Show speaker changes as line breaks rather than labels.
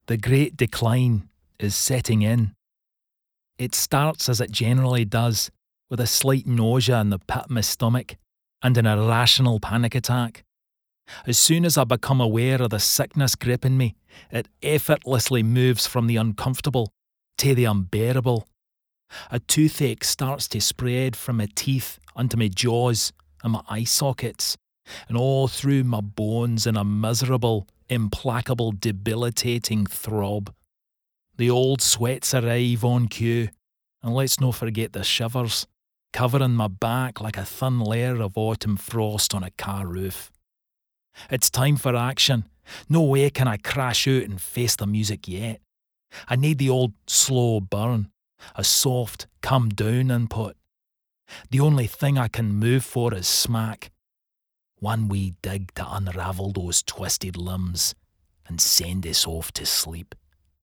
The Great Decline is setting in. It starts as it generally does, with a slight nausea in the pit of my stomach and an irrational panic attack. As soon as I become aware of the sickness gripping me, it effortlessly moves from the uncomfortable to the unbearable. A toothache starts to spread from my teeth onto my jaws and my eye sockets, and all through my bones in a miserable, implacable, debilitating throb. The old sweats arrive on cue, and let's not forget the shivers, covering my back like a thin layer of autumn frost on a car roof. It's time for action. No way can I crash out and face the music yet. I need the old slow burn, a soft, come down input. The only thing I can move for is smack. One wee dig to unravel those twisted limbs and send us off to sleep.